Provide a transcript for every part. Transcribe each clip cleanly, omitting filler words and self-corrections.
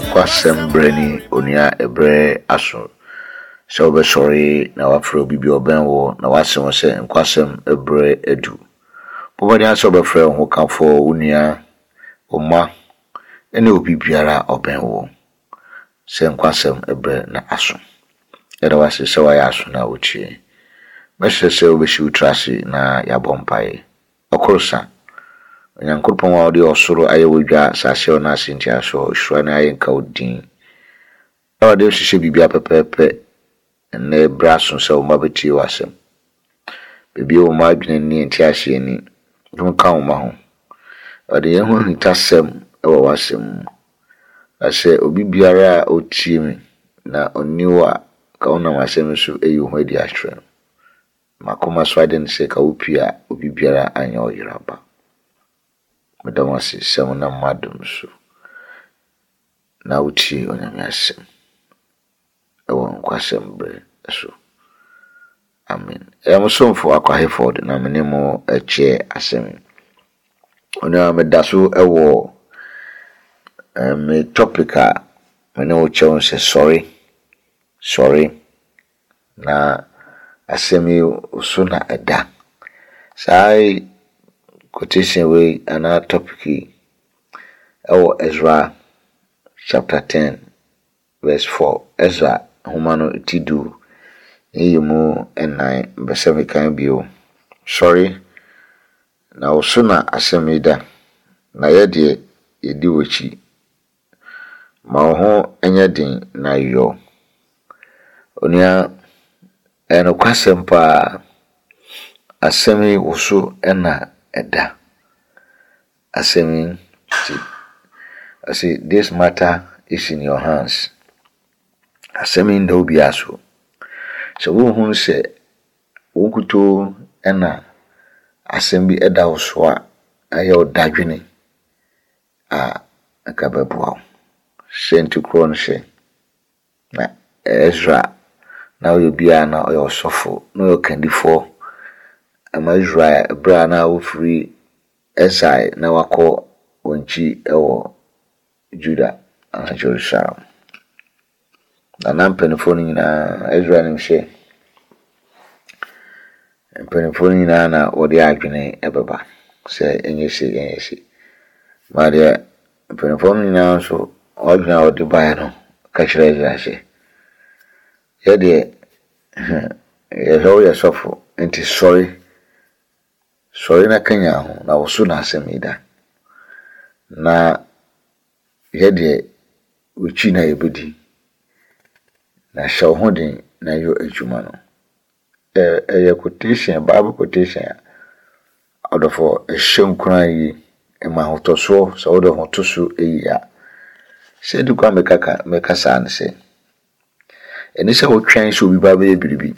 kwasem breni onia ebre aso so be sorry na wafro bibi oben wo na wasem se nkwasem ebre edu bobodi aso be frɛ ho kafo onia oma ene obi biara oben wo se nkwasem ebre na aso era wase se wa ya aso na wochie meshe se obeshi utrasi na ya bompae okorosa onyankopon wa odi osoro ayewodwa sase na asinti aso hwura na ayenka odin ode ohihye bibia pepepe na braso se o mabeti wasem bibia o ma adwene ni enti ahye ni dum ka o ma ho ode ye ho hitasem e wo wasem ase obi biara otie mi na oniwa ka ona wasem so eyi ho adi ahwere makoma swaden se ka opia obi biara anya oyiraba medamasi semuna madum so na uchi onyame asem ewo nkwasem bre so amen musomfo akwaheford na menemo eche asem ona medaso ewo me topica mene o cheon se sorry na asemi usuna eda sai quotation way ana topic Ezra chapter 10 verse 4 Ezra humano tidu yimu enai besemi kan bio sorry na usuna asemida na yede yedi wochi ma ho enyedin na yo onia eno kwasempa asemi wusu ena eda asemi I say this matter is in your hands asemi ndo biaso so wo hu se wokuto ena asemi eda wuso a ayo dadwene akababuo sentu kron she na Ezra na oyo bia na oyo sofo na oyo kandifo ama Israel bra na ofri Esai na wako onchi ewo Juda and Jerusalem na nampenfo nyina Ezra nimhye mpenfo nyina na wode adwene ebeba se enyesi maria mpenfo nyina so odwena wode bae no ka kire Ezra hye yede ye sofo enti sorry na kanya ho na wosu na asemida na yede uchi na yebedi na shaw hodin na yo adwuma no quotation Bible quotation odofo ehyenkran yi ema hotoso so odo hotoso eya se du kwa mekasa an se eni se wo twan so bi ba be biribi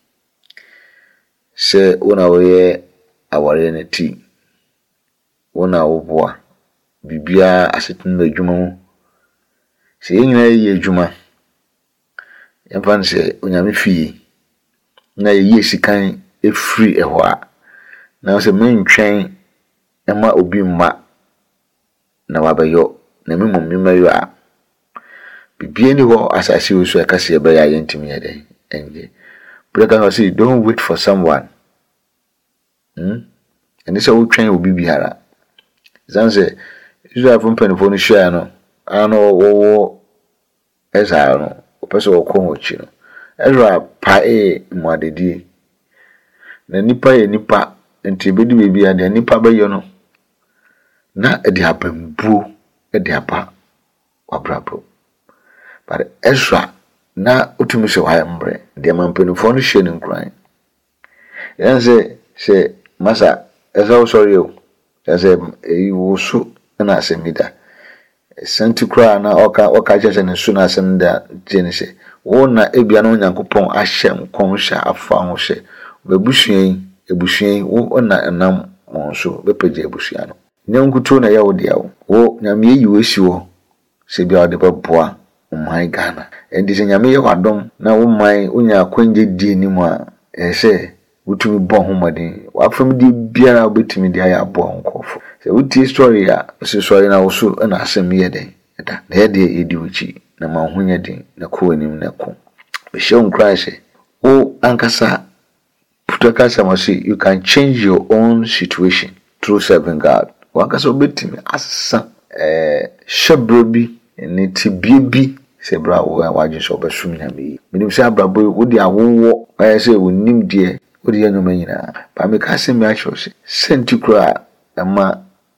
se wona wo ye aware ne ti wona wo boa bibia asetun na adwuma mu se nyina ye adwuma yemfan se onyame fie na ye sikan efri eho a na se mentwen ema obi mma na wabayo na memayo a bibia ni ho asase wo so akase be ya yentimi yede enje brother say don't wait for someone and this will train will be biara zanze Israel from penfone share no ano wo esa no opeso wo ko chi no Ezra pa mwadedi na nipa ye nipa enti bedi bebi ade nipa bayo no na edi abambu edi apa wabrabo but Ezra na utumi se wa mbre de mampenfone share nkran yanze se masa Ezra sorry o yanze wusu na asemida senti kra na oka jeje ne su na asemda jenise wona ebia no nyankopon ahye nkonsha afa ho hye ebusuan wo na enam monso bepeje ebusuan no nyankuto na yawo dia wo nyame yi wesi wo se bia de beboa umai Ghana endi se nyame ye wadom na wo mai onya kwanje die ni mu a ehye wutumi bon homodin wafam di biara obetumi di aya bo nkofo se wuti story a se story na wo so na asem ye den ɛda na yɛde edi uchi na ma ho nya din na ko anim na ko be show nkra o ankasa putakasa mo say you can change your own situation through serving God wankasa obetimi asa shebro bi ne tibie bi se bra wo waje so obesum nya me minim se abrabo wo di awowo aye se wonim de wo di anyoma nyina ba me ka se me acho se senti kura ama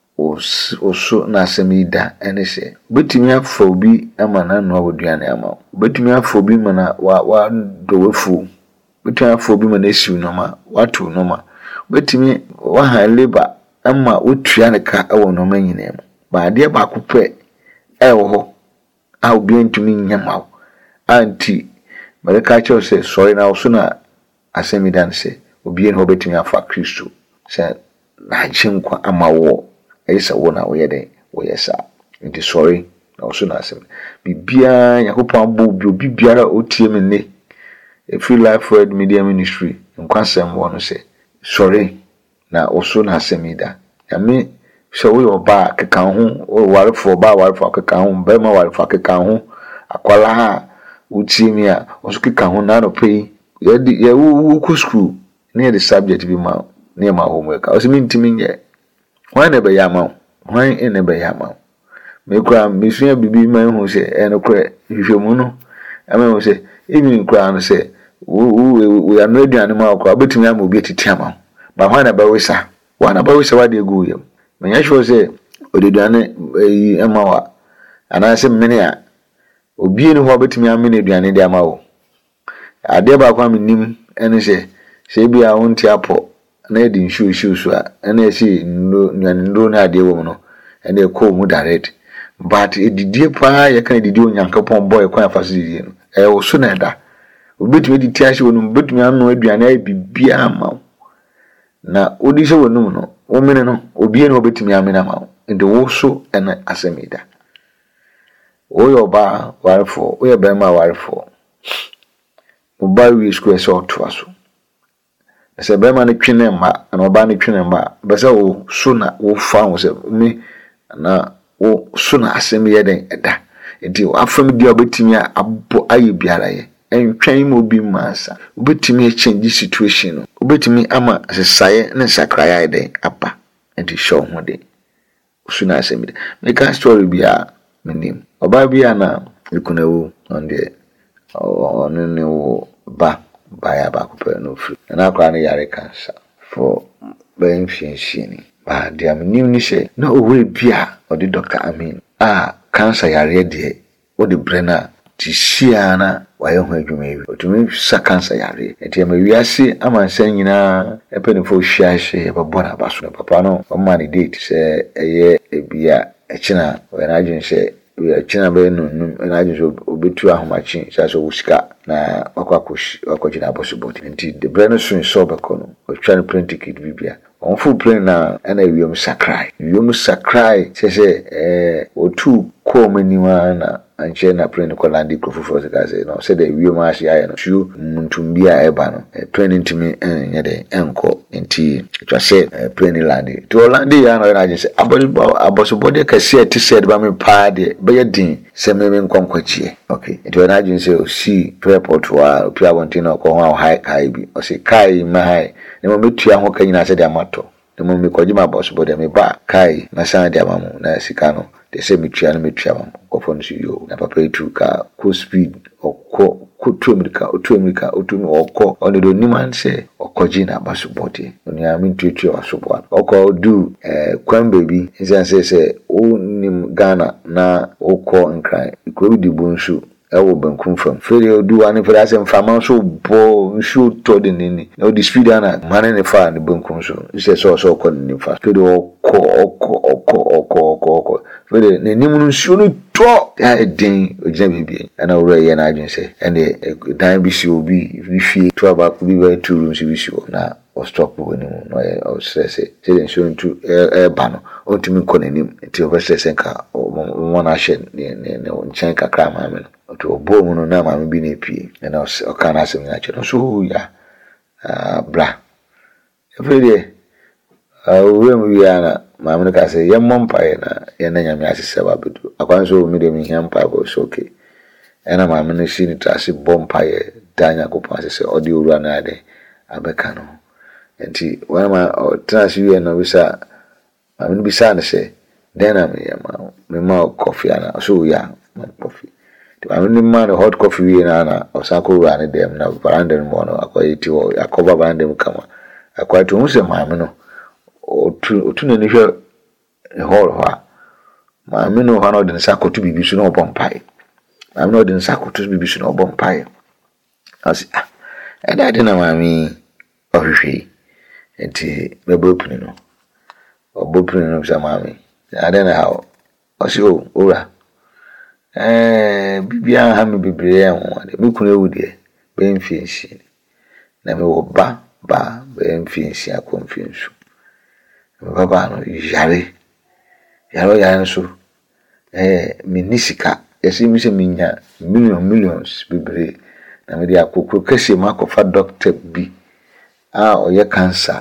oso na asemida ene se betimi afa obi ama na no awoduane ama betimi afa obi mana wa do wefu betimi afa obi mana esiu no ma watu no ma betimi wa ha labor ama wotua ne ka ewo no ma nyina mu ba de ba kopɛ ewo ho a obi ntumi nyama anti malika cho se sorry na oso na asemida se obi en ho betimi afa Kristo se na chinkwa ama wo ayisa wo na wo yede wo yesa nti sorry na oso na asem bibia yakopon abo obi biara otie me ne Free Life Word Media Ministry nkwasem wo no se sorry na oso na asemida ya me so we oba keka ho o warefo oba warefo keka ho bema warefo keka ho akwala ha utie me a oso keka ho na no pay ye wu ku school ne the subject bi ma ne ma homework o se mi ntimi nye why never yama why never yama me kra me sua bibi man hu se eno kra hwehwemu no ama hu se even kra no se we are no aduane ma kra betimi ama obi titi ama ba why never wisa wade go yam me nya sure se odeduane ama wa ana se mene a obi ni ho betimi amene aduane de ama wo ade ba kwa menim ene se bia wonti apo na edi nshu so a ene esi ndo na ade wo no ene ko mu direct but edidie pa ye kan edidie onyankopon boy kwa afa so didie no wo so na da obetumi di tiashi wonu betumi anu aduane ai bibia ama na odi se wonu no wo mene no obi ne obetumi amena ma ende wo so ene asemida o yo ba warfo o ye ba ma warfo mo ba wi school so to aso se be ma ne twene mba na oba ne twene mba be se wo so na wo fa wo se me na wo so na asem ye den eda enti afam dia obetimi abo aye biara ye entwan mo bi masa obetimi change situation no obetimi ama sesaye ne sakraya ye den apa enti show ho de so na asem de me ka story bia menim oba bia na ikunawo on de on ne wo ba ya ba ko pe no free na akwa ne yare cancer for ben fienshini ba dia menim ni she na owe bia o di Dr. Amin cancer yare de o di brena ti shia na wa ye ho adwuma yi otumi sa cancer yare enti ma wiase amansan nyina epene fo hwia hye ba bora ba so papa no o ma ni date se eye ebia echina we na adwin se we china be no na ajo obetu ahomachi so wusika na wakwa possibility nti the brand soon so be kono o try print ticket bibia on full plane na na wiom sakrai se otu ko maniwa na anche na plane ko landi ko fufu se ka se no se de wiom ashi aye no shu muntumbia eba no plane ntimi nyede enko nti twa se plane landi to landi ya no na je se abosobode ka se ti said ba me pa de be yedin se me nkonkwachi okay nti na je se o si airport wa pia wontino ko ho high bi o se kai ma high ne mo metua ho kanyina se de amato ne mo me kojima abosobode me ba kai na san de amamu na sika no de se metua no metua mam ko fon si yo na papa itu ka ko speed okko kutumrika otumi okko oni do niman se okojina abosobode oni amin tutu asobo okko do kwan baby nsan se o nim Ghana na okko nkran ikuru di bonsu ewo bankum fam fere odu ane fere asem fama so bo nsu to de nini na odi speed ana mane ne fa ne bankum so ise so ko ne fa fere okko fere ne nimu nsu no to ya edin ogina bibie ana wura ye na adwen se ene dan bi si obi fie to aba ku bi ba two rooms bi si na o stop woni no ye o stress se nsu ntu ba no o timi ko nanim nti o stress nka o na hye ne nchen kakra ma me to obo no na ma me bi na pie na o kana asem na che no so ya bra every day we mu ya na maame ka say ye mompae na ye na nyame asese babedu akwan so mi de mi hiampa go so okay ena maame no shi ni trase bompae danya ko pa asese odi owura na ade abeka no enti wana trase wi na bisa maame no bisa na say then me ma coffee ana so ya coffee the maame no ma hot coffee wi na osako owura ne dem na veranda mo no akoyiti wo akoba veranda mu kama akwatu mu se maame no otu na ni hwe hall ha maame no ha no de sakoto bibi so na obompai maame no de sakoto bibi so na obompai asi eda de na maame ohwehwe enti mebopuni no obopuni no bisa maame ada na ha osi ora bibia ha me bebre ho ade me kunu ewu de be mfienshi na me wo ba be mfienshi akomfiensu baba no yare so minisika yesi mi se minya millions bibre na me dia kokro kase makofa doctor bi oye cancer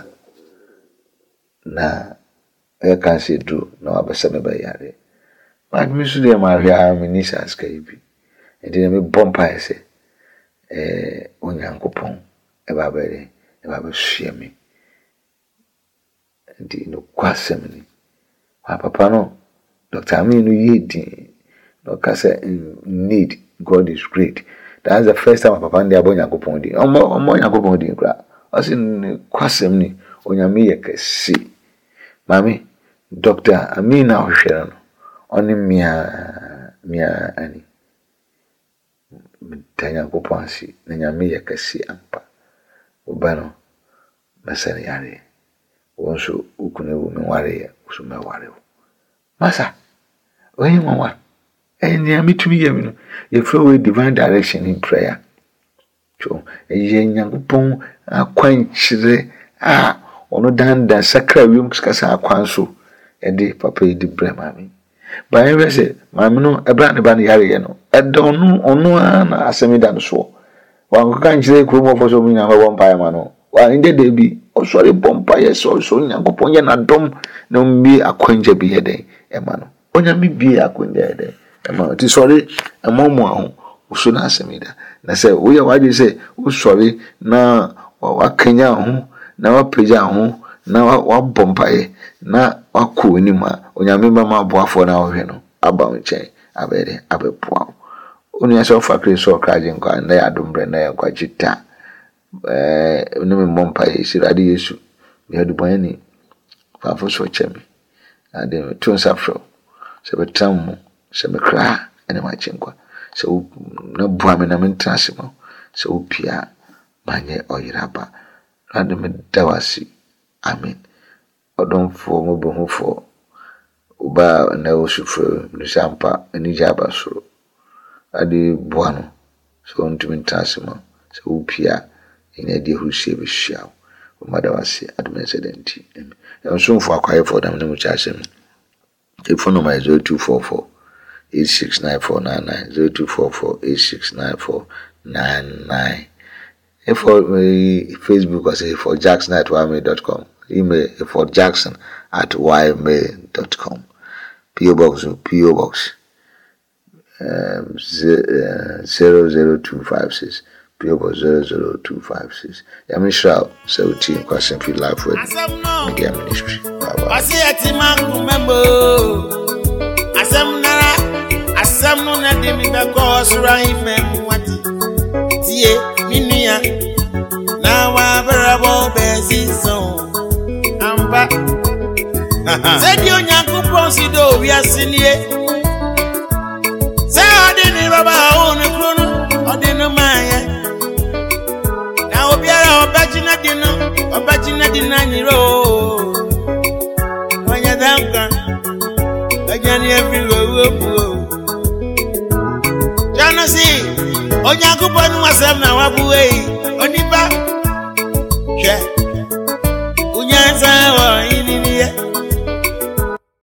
na oye cancer do na wabesa me ba yare ma mi su de ma hia minisa ska ibi enti me bompa ese onyankopon e ba bere e ba hye me enti no kwasem ni papa no Dr. Aminu Yedi no kase need God is great. That's the first time papa ndi abonya kopon di omo yakopon di kra osin kwasem ni onyame yekesi mami Dr. Amina ohwere no oni mia ani tanya kopon si na nyame yekesi ampa obano masani yare wonso ukunewu menware ya usuma ware masa oyin mama enya mitumi yemi no ye flow divine direction in prayer so ye nyankopon akwanchire ono danda sakra wium kasa akwanso e de papa di brema mi ba ye se mami no ebra ne ba ne yare ye no edonu onu na asemi da no so wa kan chire kromo fo so mu nya ba mpa ma no wa inde de bi o sori bompa ye so nyankopon ye na dom na mbi akwanje bi ye den e ma no onya mi bi akwanje ye den e ma ti sori e momo aho uso na asemida na se wo ye waje se wo sori na wa kanya ho na wa peja ho na wa bompa ye na wa ko ni ma onya mi ma boafo na wo hwe no aba nchen abere abepoa onu ya so fa kristo kraje nkwa na ya dombre na ya kwa chita no me mompa isirade Yesu me adubon ni fa fo so chemi ade tun safro se betam se me kra ene ma chenkwa se na bua me na mentrase mo se opia manye oyiraba ade me dawasi amen odomfo mo bohufo uba na osufo no sampa ni jaba so ade bua no so ntumi ntrase mo se opia ina die husie be hia o madawase admesedenti e so mfo akwaye for dam ne mu chasem e phone number 0244 869499 0244 869499 for Facebook or say for jackson@ymail.com email for jackson@ymail.com PO Box 00256 PO Box 00256 Yamishra Sauti Kwasem Free Life with Media Ministry. Bye bye. Asam no na de mi ba ko sura ifem wati tie minia na wa barabo bezi so amba said you nyankopon si do wi asenie say ade ni baba o ne krono ade no maya na obiara obagina di na nyiro wanya danka ajani everywhere see onyankopon wasem na wabuwe onipa hwe unyanza wa